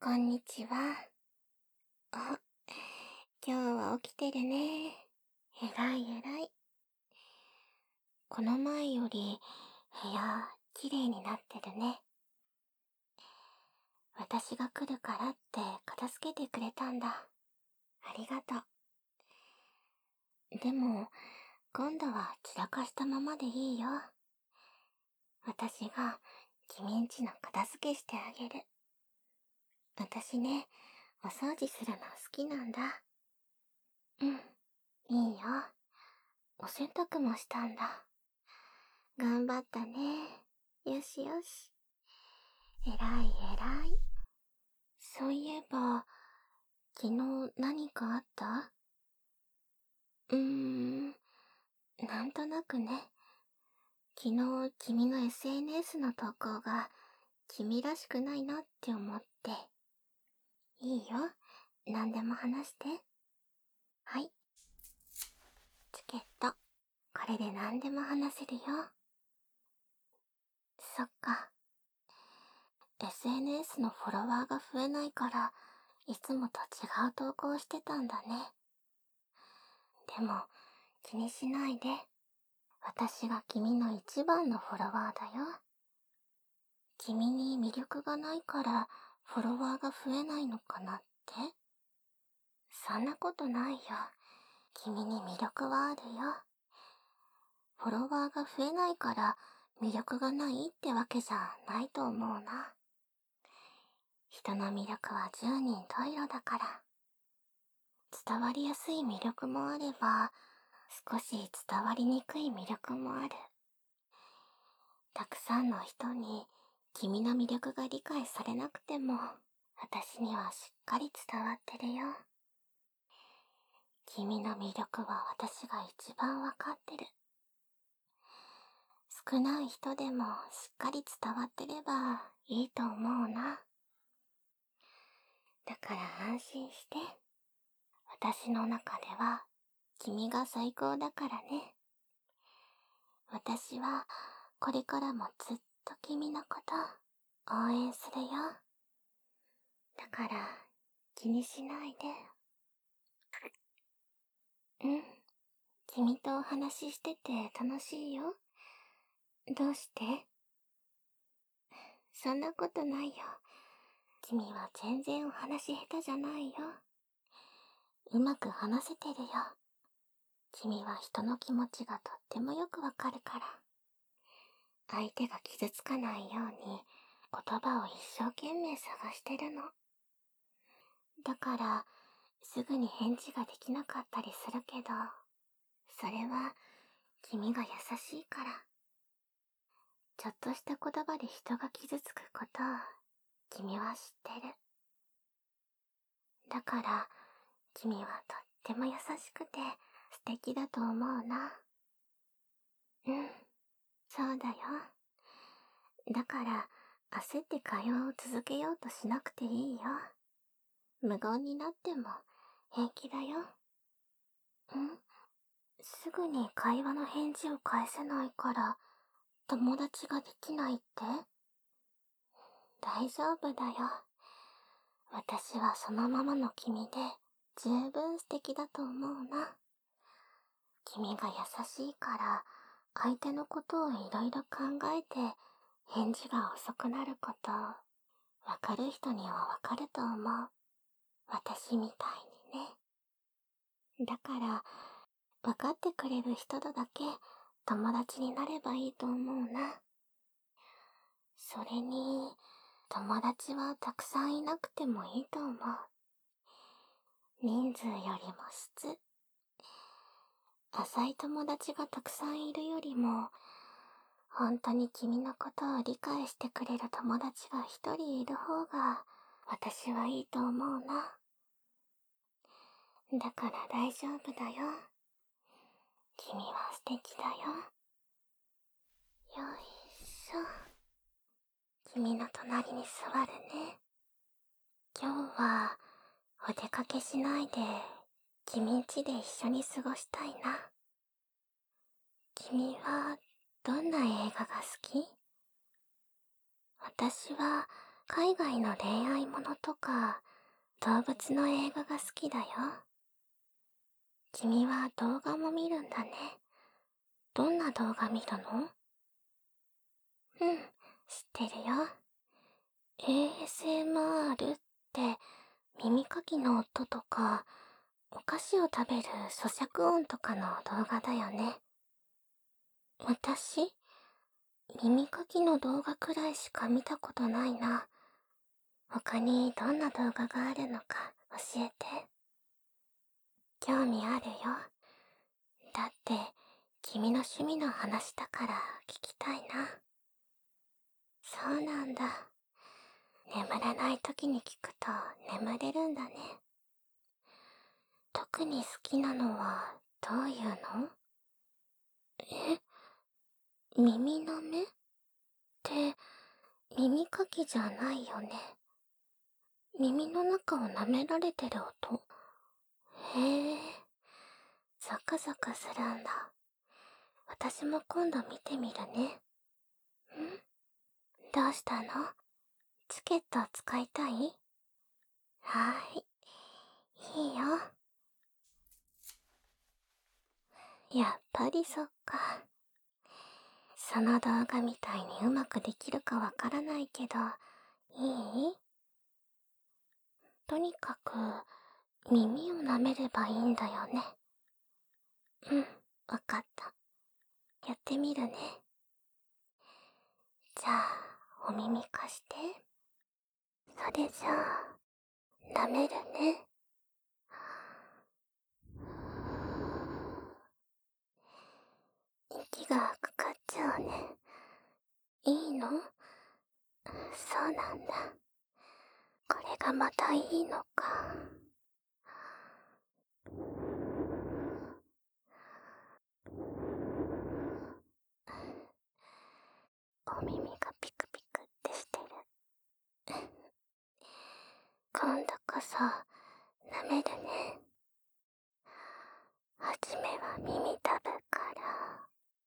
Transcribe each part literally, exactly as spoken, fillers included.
こんにちは。あ、今日は起きてるね。えらいえらい。この前より部屋きれいになってるね。私が来るからって片付けてくれたんだ。ありがとう。でも、今度は散らかしたままでいいよ。私が君んちの片付けしてあげる。私ね、お掃除するの好きなんだ。うん、いいよ。お洗濯もしたんだ。頑張ったね。よしよし。えらいえらい。そういえば、昨日何かあった？うーん、なんとなくね。昨日君の エスエヌエス の投稿が君らしくないなって思って。いいよ。何でも話して。はい。チケット。これで何でも話せるよ。そっか。エスエヌエス のフォロワーが増えないから、いつもと違う投稿してたんだね。でも、気にしないで。私が君の一番のフォロワーだよ。君に魅力がないからフォロワーが増えないのかなって？そんなことないよ。君に魅力はあるよ。フォロワーが増えないから魅力がないってわけじゃないと思うな。人の魅力は十人十色だから。伝わりやすい魅力もあれば、少し伝わりにくい魅力もある。たくさんの人に君の魅力が理解されなくても、私にはしっかり伝わってるよ。君の魅力は私が一番わかってる。少ない人でもしっかり伝わってればいいと思うな。だから安心して。私の中では君が最高だからね。私はこれからもずっと君のこと応援するよ。だから気にしないで。うん。君とお話ししてて楽しいよ。どうして？そんなことないよ。君は全然お話下手じゃないよ。うまく話せてるよ。君は人の気持ちがとってもよくわかるから。相手が傷つかないように言葉を一生懸命探してるの。だから、すぐに返事ができなかったりするけど、それは君が優しいから。ちょっとした言葉で人が傷つくことを君は知ってる。だから、君はとっても優しくて素敵だと思うな。うん、そうだよ。だから、焦って会話を続けようとしなくていいよ。無言になっても平気だよ。ん？すぐに会話の返事を返せないから、友達ができないって？大丈夫だよ。私はそのままの君で十分素敵だと思うな。君が優しいから、相手のことをいろいろ考えて、返事が遅くなること、わかる人にはわかると思う。私みたいにね。だから、わかってくれる人とだけ友達になればいいと思うな。それに、友達はたくさんいなくてもいいと思う。人数よりも質。浅い友達がたくさんいるよりも、本当に君のことを理解してくれる友達が一人いる方が、私はいいと思うな。だから大丈夫だよ。君は素敵だよ。よいしょ。君の隣に座るね。今日はお出かけしないで君ん家で一緒に過ごしたいな。君はどんな映画が好き？私は海外の恋愛ものとか動物の映画が好きだよ。君は動画も見るんだね。どんな動画見るの？うん、知ってるよ。エーエスエムアール って耳かきの音とかお菓子を食べる咀嚼音とかの動画だよね。私、耳かきの動画くらいしか見たことないな。他にどんな動画があるのか教えて。興味あるよ。だって君の趣味の話だから聞きたいな。そうなんだ。眠れない時に聞くと眠れるんだね。特に好きなのはどういうの？え、耳の目って耳かきじゃないよね。耳の中を舐められてる音？へえ、ゾクゾクするんだ。私も今度見てみるね。ん？どうしたの？チケット使いたい？はーい、いいよ。やっぱりそっか。その動画みたいにうまくできるかわからないけど、いい？とにかく耳を舐めればいいんだよね。うん、わかった。やってみるね。じゃあ、お耳貸して。それじゃあ、舐めるね。息がかかっちゃうね。いいの？そうなんだ。これがまたいいのか。お耳がピクピクってしてる。今度こそ舐めるね。はじめは耳たぶから。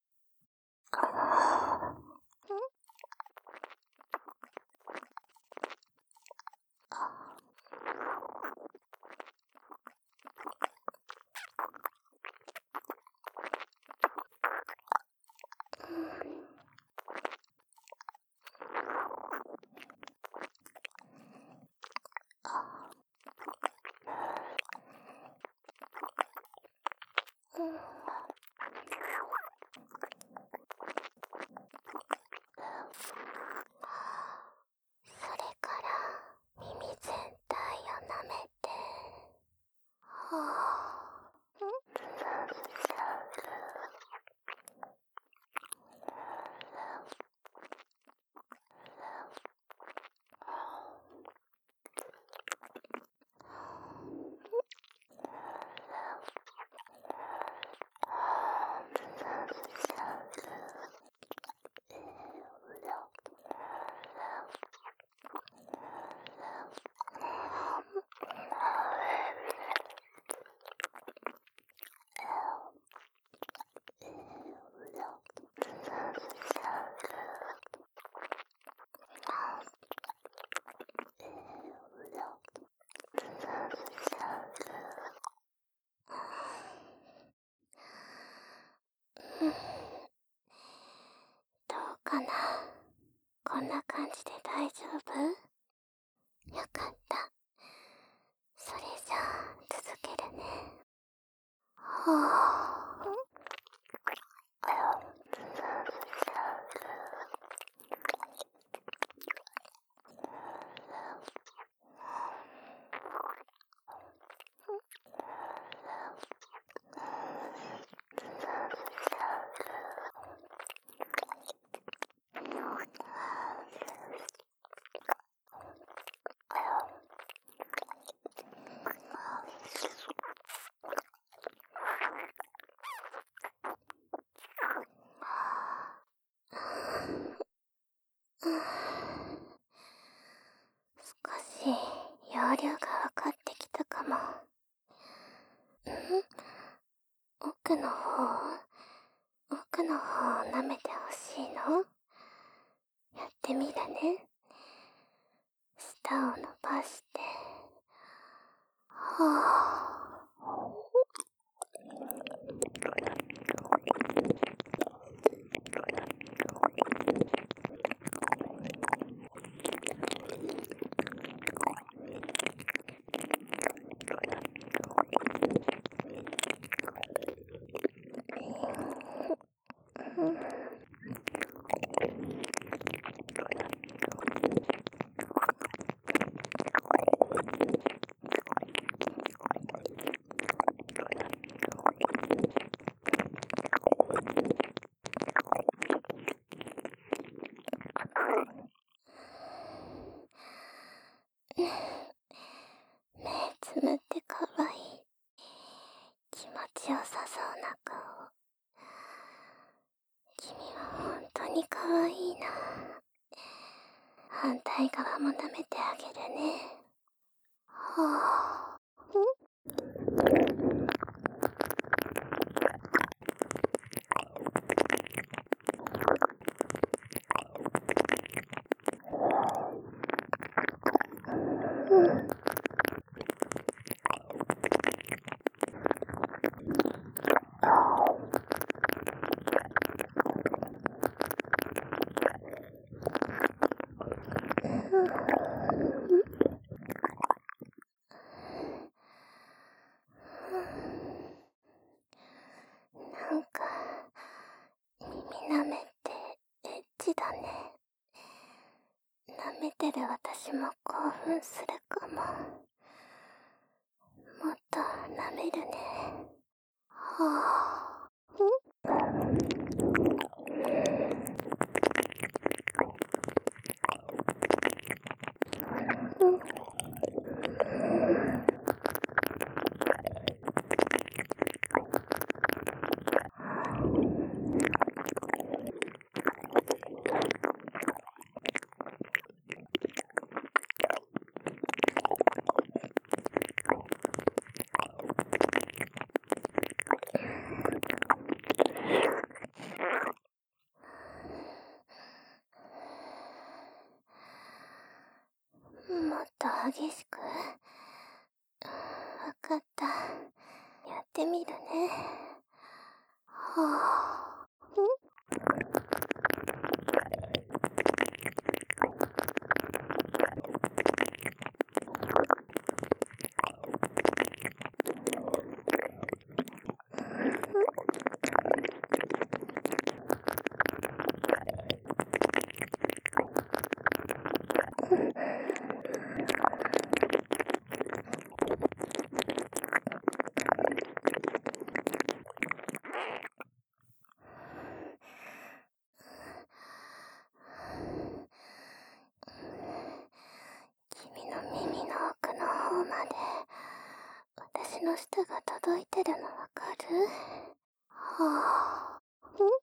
それから耳全体を舐めて、はぁ、どうかな。こんな感じで大丈夫？よかった。それじゃあ続けるね。はぁ、少し容量が分かってきたかも。ん？奥の方？奥の方を舐めてほしいの？やってみるね。 舌を伸ばして、はぁ。目つむってかわいい。気持ちよさそうな顔。君は本当にかわいいな。反対側も舐めてあげるね。はぁ。なんか、耳舐めってエッチだね。舐めてる私も興奮するかも。もっと舐めるね。はぁ。もっと激しく。わかった。やってみるね。はぁ。君の耳の奥の方まで私の舌が届いてるのわかる？はぁ。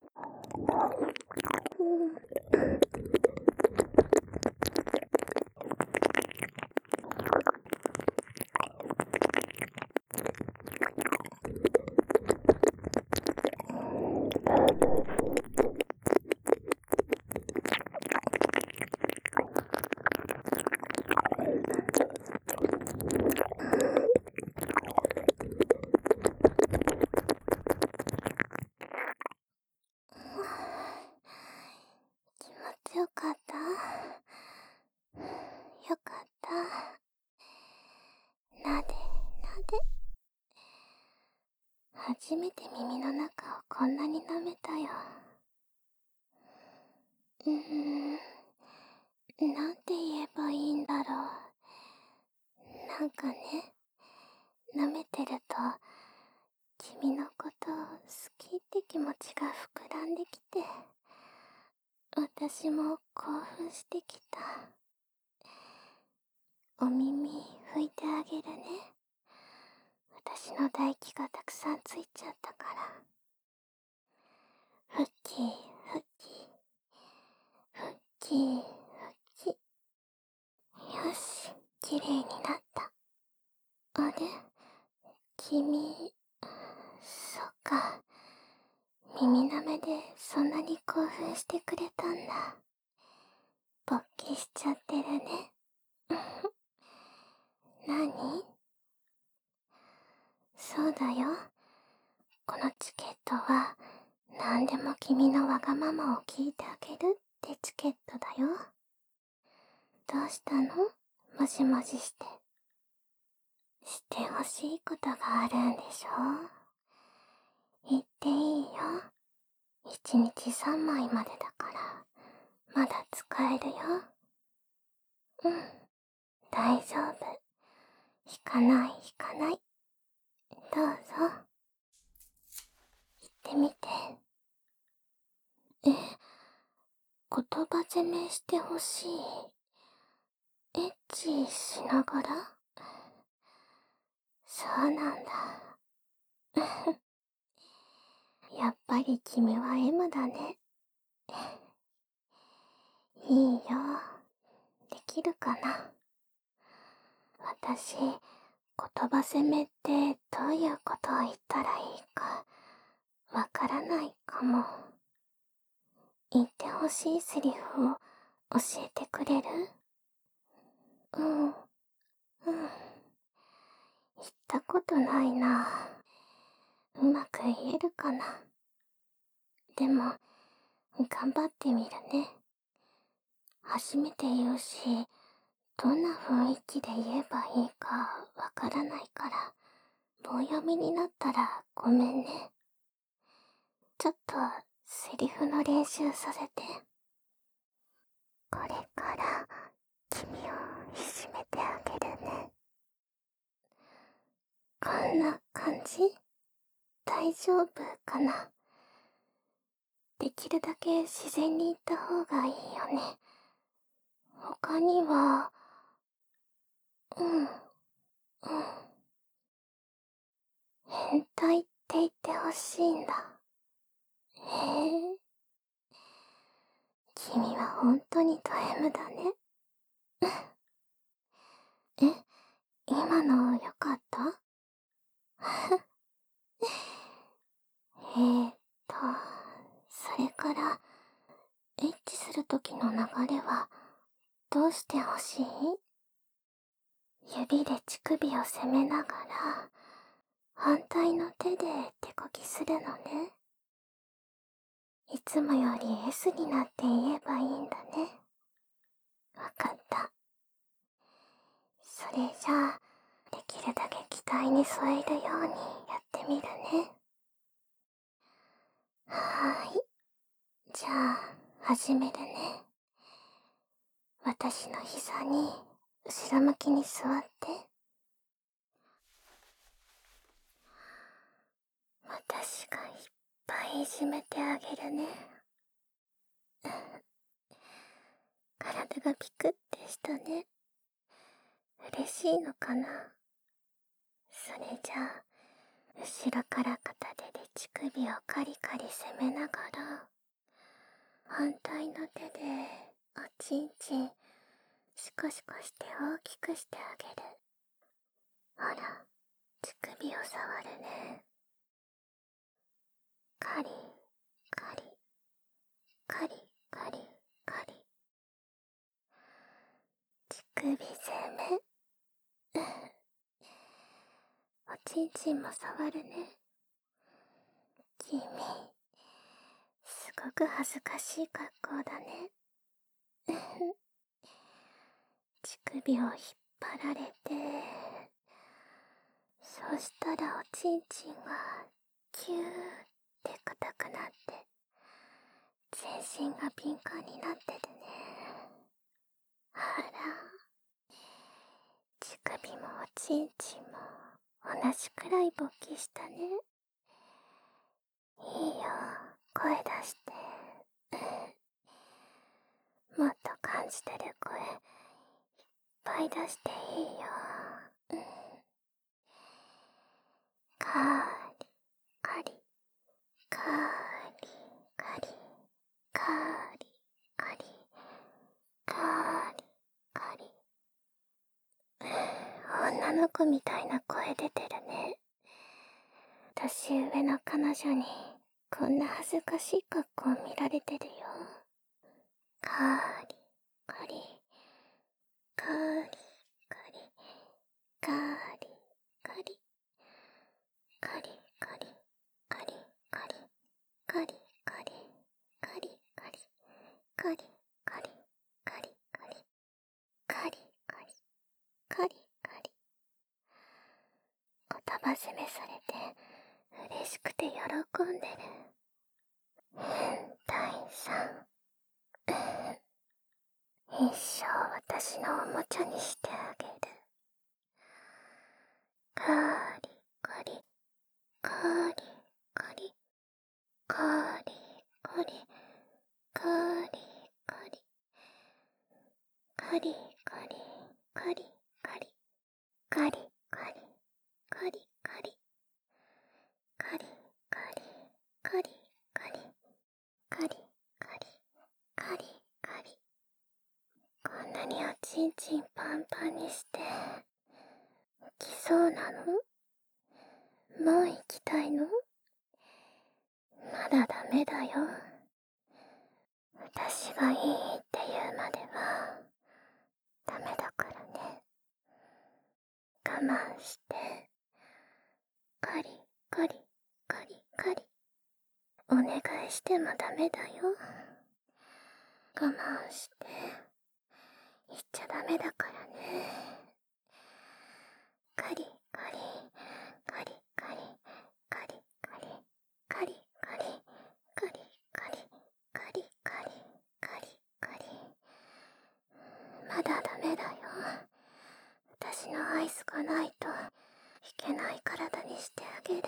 気持ちよかった？よかった。なでなで。初めて耳の中をこんなに舐めたよ。うーん、なんて言えばいいんだろう。なんかね、舐めてると君のことを好きって気持ちが膨らんできて、私も興奮してきた。お耳拭いてあげるね。私の唾液がたくさんついちゃったから。ふきふきふきふき。よし、きれいになった。あれ、君、そっか。耳舐めでそんなに興奮してくれたんだ。勃起しちゃってるね。 このチケットは、何でも君のわがままを聞いてあげるってチケットだよ。どうしたの？もしもしして。してほしいことがあるんでしょ？言っていいよ。一日三枚までだから、まだ使えるよ。うん、大丈夫。引かない引かない。どうぞ。言ってみて。え、言葉攻めしてほしい。エッチしながら？そうなんだ。やっぱり君は エム だね。いいよ。できるかな。私、言葉攻めってどういうことを言ったらいいか、わからないかも。言ってほしいセリフを教えてくれる？うん、うん。言ったことないな。うまく言えるかな。でも、頑張ってみるね。初めて言うし、どんな雰囲気で言えばいいかわからないから、棒読みになったらごめんね。ちょっとセリフの練習させて。これから君をいじめてあげるね。こんな感じ？大丈夫かな？できるだけ自然に言った方がいいよね。他には、うん、うん。変態って言ってほしいんだ。へえ。君は本当にド エム だね。え、今のよかった？えーっと、それから、エッチするときの流れは、どうしてほしい？指で乳首を攻めながら、反対の手で手こきするのね。いつもより エス になって言えばいいんだね。わかった。それじゃあ、できるだけ期待に添えるようにやってみるね。はーい。じゃあ、始めるね。私の膝に、後ろ向きに座って。私がいっぱいいじめてあげるね。体がピクってしたね。嬉しいのかな。それじゃあ、後ろから片手で乳首をカリカリ攻めながら、反対の手でおちんちんシコシコして大きくしてあげる。ほら、乳首を触るね。カリカリカリカリカリ。乳首攻め。おちんちんも触るね。君、すごく恥ずかしい格好だね。乳首を引っ張られて、そしたらおちんちんがキューって硬くなって、全身が敏感になっててね。あら、乳首もおちんちんも同じくらい勃起したね。いいよ、声出して。もっと感じてる声、いっぱい出していいよ。カリ、カリ、カリ、カリ、カリ、カリ、カリ、カリ。女の子みたいな声出てるね。年上の彼女にこんな恥ずかしい格好見られてるよ。カリ、カリ、カリ、カリ、カリ、カリ、カリ、カリ、カリ、 カリカリ。言葉責めされて嬉しくて喜んでる。変態さん。一生私のおもちゃにしてあげる。カリカリ、カリカリ、カリカリ、カリカリ、カリカリ、カリカリ、カリカリ、カリカリ、カリカリ、カリカリ、カリカリ、カリカリ、カリカリ。こんなにおちんちんパンパンにして来そうなの？もう行きたいの？まだダメだよ。私がいいって言うまではダメだからね。我慢して。カリカリカリカリ。お願いしてもダメだよ。我慢して。言っちゃダメだからね。カリカリカリカリカリカリカリカリカリカリカリカリカリカリカリ。まだダメだよ。私のアイスがないといけない体にしてあげる。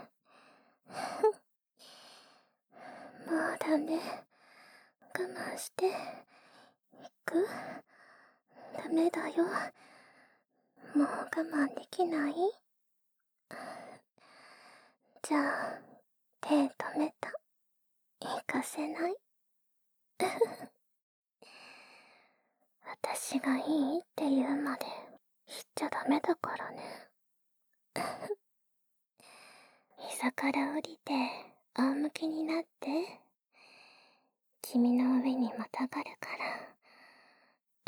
もうダメ。我慢して。行く？ダメだよ。もう我慢できない？じゃあ、手止めた。行かせない？私がいいって言うまで言っちゃダメだからね。膝から降りて仰向けになって。君の上にまたがるから、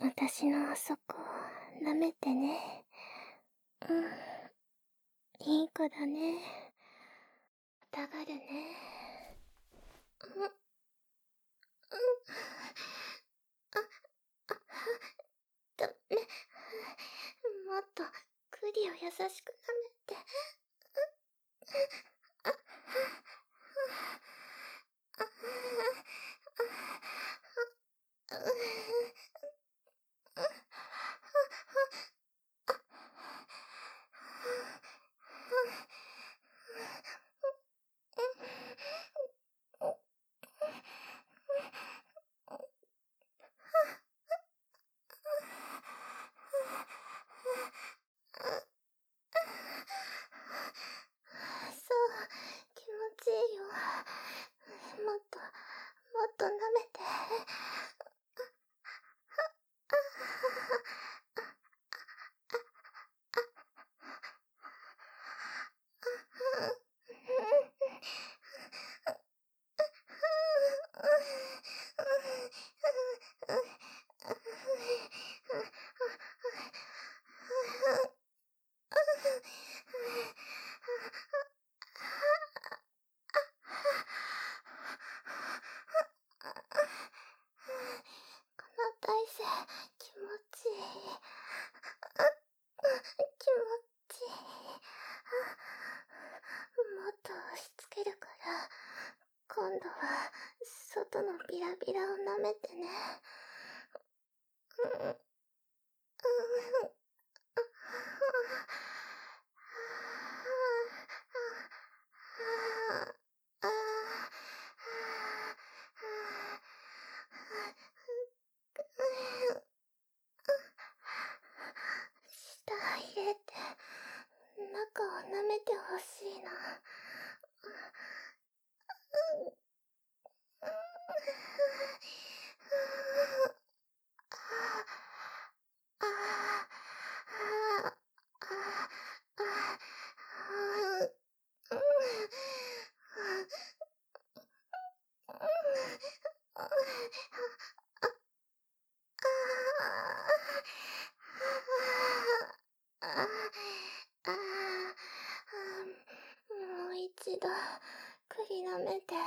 私のあそこを舐めてね。うん。いい子だね。またがるね。うん。うん。あ、あ、ダメ。もっと栗を優しく舐めて。あ、あ、あ、そう、気持ちいいよ。もっと、もっと舐めて。この体勢、気持ちいい。気持ちいい。もっと押し付けるから、今度は外のビラビラを舐めてね。うん。うん。舌入れて中を舐めてほしいな。もう一度栗舐めて。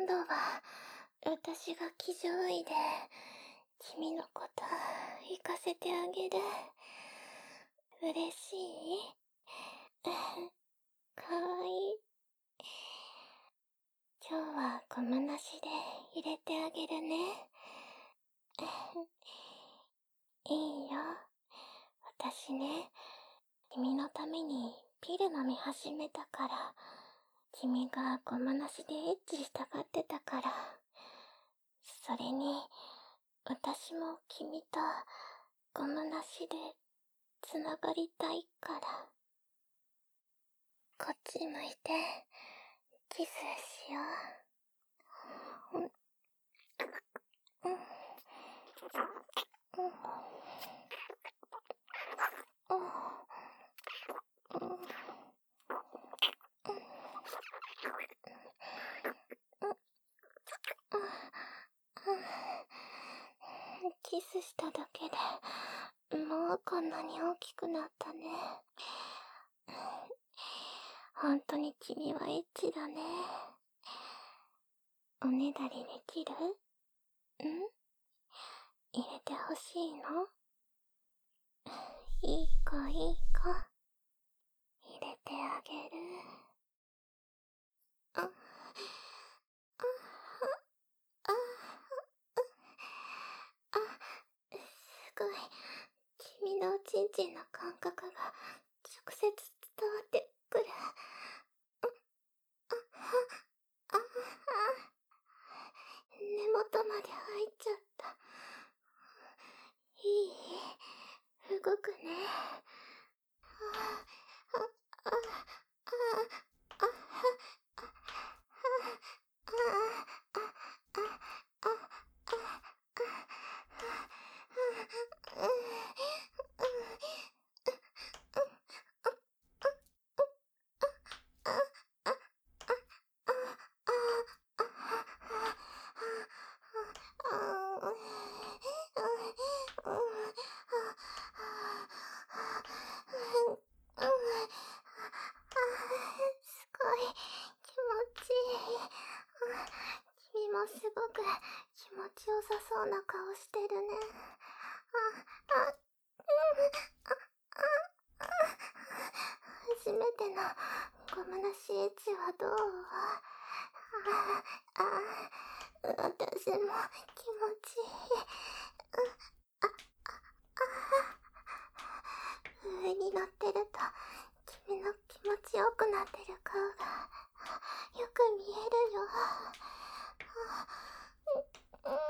今度は私が騎乗位で君のこと行かせてあげる。嬉しい？かわいい。今日はゴムなしで入れてあげるね。いいよ。私ね、君のためにピル飲み始めたから、君がゴムなしでエッチしたがってたから、それに、私も君とゴムなしでつながりたいから。こっち向いて、キスしよう。うん。うん。うん。うん。うん。キスしただけでもうこんなに大きくなったね。本当に君はエッチだね。おねだりできる？ん？入れてほしいの？いい子いい子。入れてあげる。あ、あ、あ、あ、すごい。君のおちんちんの感覚が直接伝わってくる。あ、あ、あ、根元まで入っちゃった。いい？動くね。あ、あ、あ、あ、あ、あ、すごい気持ちいい。君もすごく気持ちよさそうな顔してるね。あ、あ、うん、あ、あ、初めてのゴムなしエッチはどう？あ、あ、私も気持ちいい。あ、上に乗ってると君の気持ちよくなってる顔がよく見えるよ。うん、うん、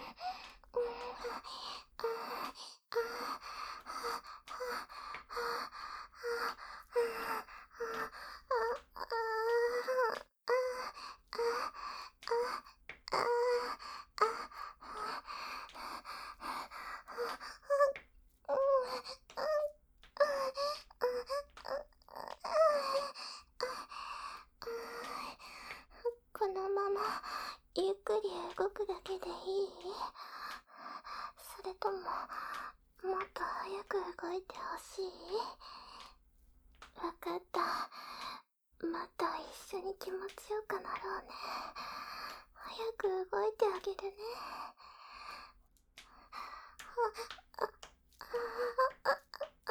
このままゆっくり動くだけでいい？それとももっと早く動いてほしい？わかった。また一緒に気持ちよくなろうね。早く動いてあげるね。あ、あ、あ、あ、あ、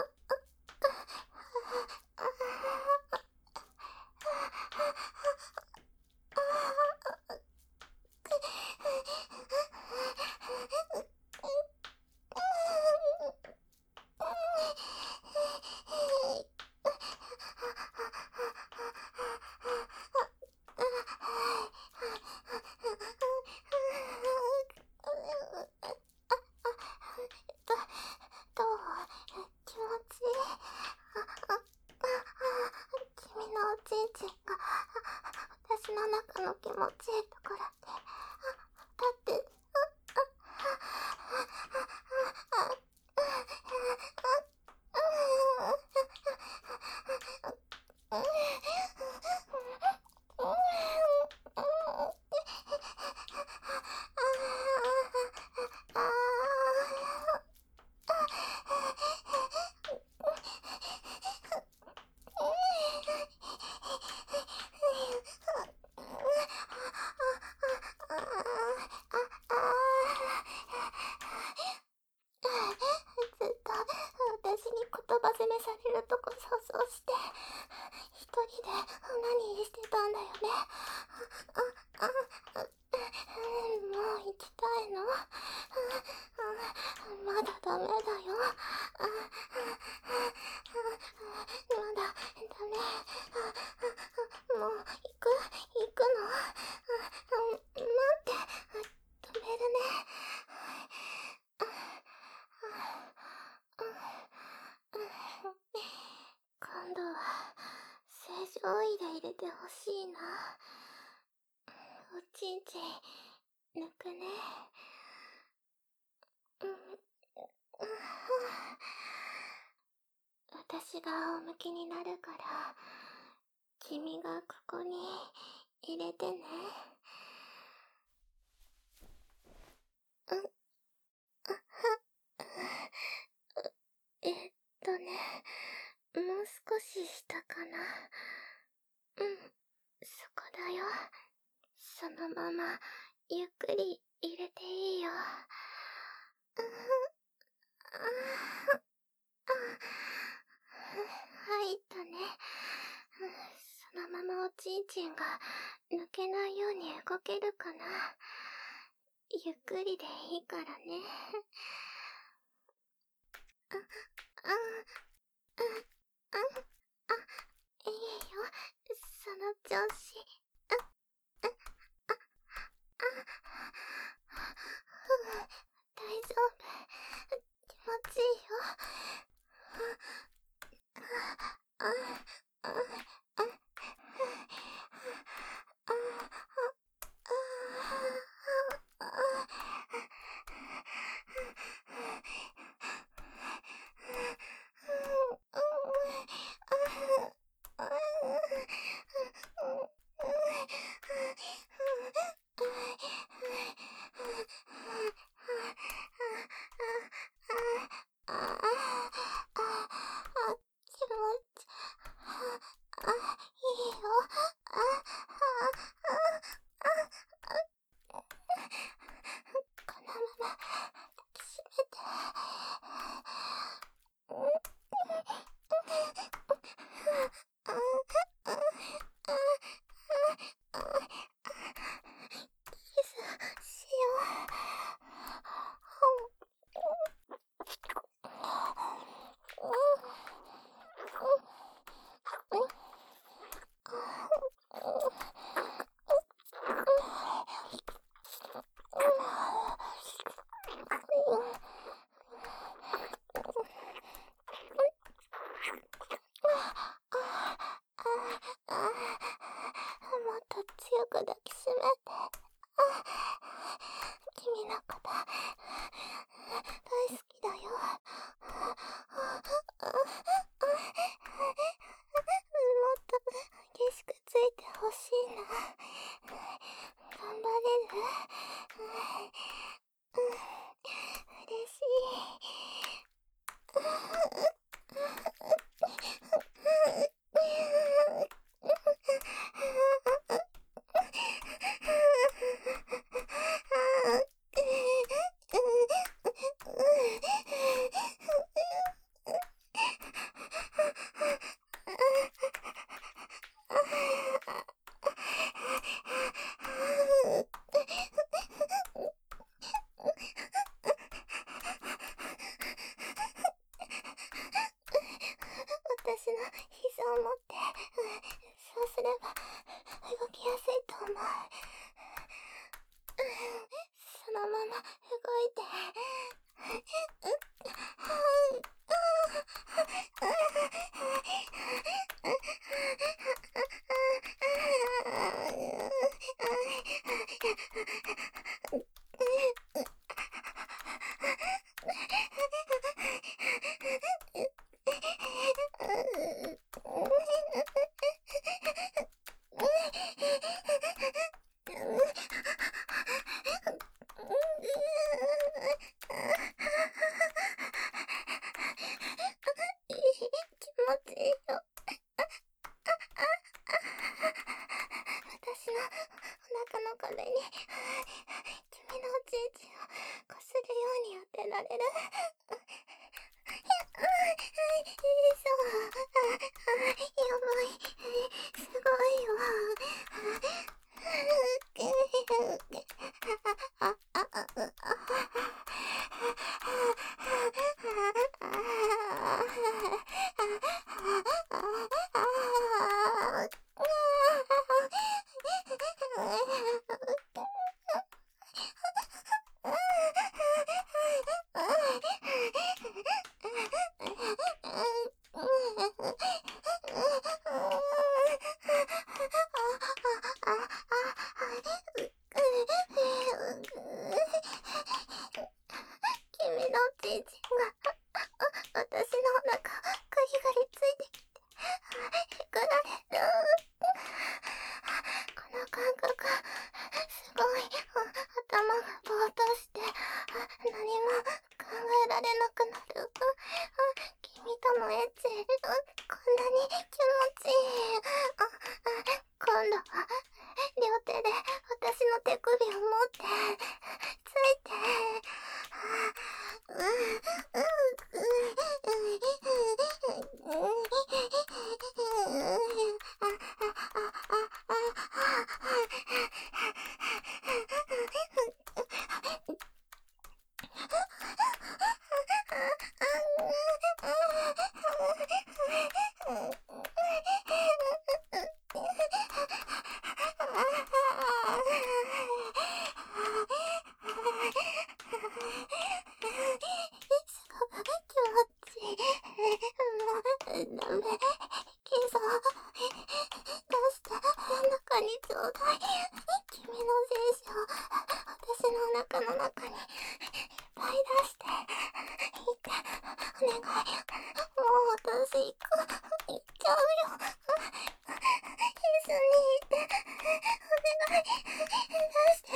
どう？気持ちいい？あ、あ、あ、君のおちんちんが私の中の気持ちいいところで、だって、 詰めされるとこ想像して、一人で何してたんだよね。あ、あ、あ、もう行きたいの？まだダメだよ。まだダメ。もう行く、行くの？待って、止めるね。今度は正常位で入れてほしいな。おちんちん抜くね。うん、私が仰向けになるから、君がここに入れてね。うん、えっとね、もう少し下かな。うん、そこだよ。そのままゆっくり入れていいよ。入ったね。そのままおちんちんが抜けないように動けるかな。ゆっくりでいいからね。あ、あ、あ、あ、あ、いいよ。その調子。あ、あ、あ、あ、大丈夫。気持ちいいよ。あ、あ、あ、あ、もっと強く抱きしめて。君のこと大好きだよ。もっと激しくついてほしいな。頑張れる？嬉しい。私の膝を持って、そうすれば動きやすいと思う。そのまま動いて。私のお腹の壁に君のおちんちんをこするように当てられる。 やばい。すごいわ。あ、あ、あ、あ、あ、君のページが私のお腹ガリガリついてきてひくられる。この感覚すごい。頭がぼーっとして何も考えられなくなる。君とのエッチこんなに気持ちいい。今度は両手で私の手首を持ってついて。うんうんダメ。キザ。出して、中にちょうだい。君の精子を私のお腹の中にいっぱい出して。いって、お願い。もう私行く。行っちゃうよ。一緒にいて。お願い。出して。出して。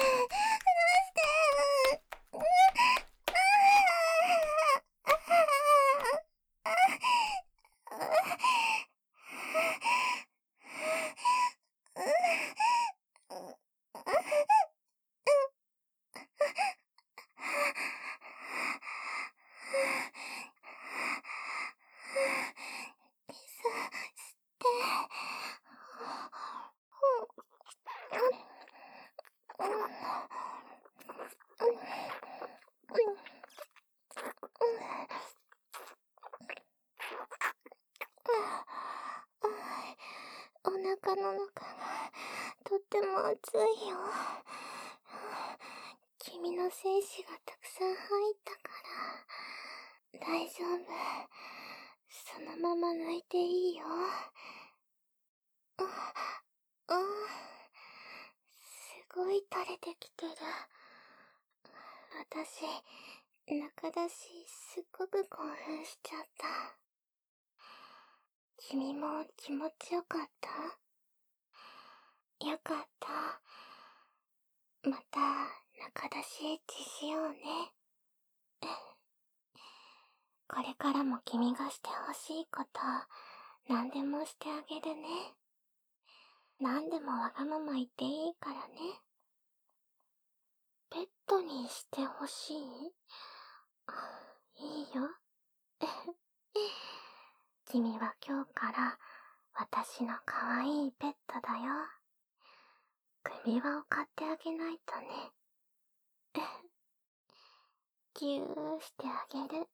キスして。お腹の中がとっても熱いよ。君の精子がたくさん入ったから大丈夫。そのまま抜いていいよ。あ、あ、すごい垂れてきてる。私、中だし、すっごく興奮しちゃった。君も気持ちよかった？よかった。また、中だしエッチしようね。これからも君がしてほしいこと、何でもしてあげるね。何でもわがまま言っていいからね。ペットにしてほしい？いいよ。君は今日から私の可愛いペットだよ。首輪を買ってあげないとね。ぎゅーしてあげる。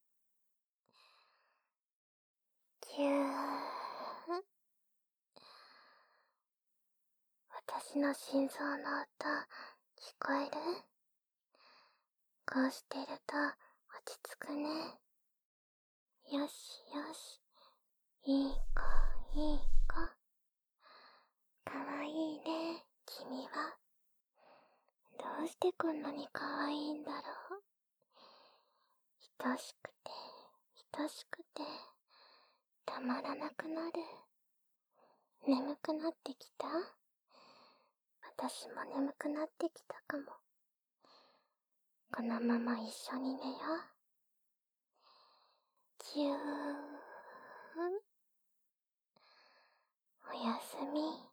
ぎゅー。私の心臓の音、聞こえる？こうしてると落ち着くね。よしよし。いい子、いい子。かわいいね、君は。どうしてこんなにかわいいんだろう。愛しくて、愛しくて、たまらなくなる。眠くなってきた？私も眠くなってきたかも。このまま一緒に寝よう。ぎゅー。おやすみ。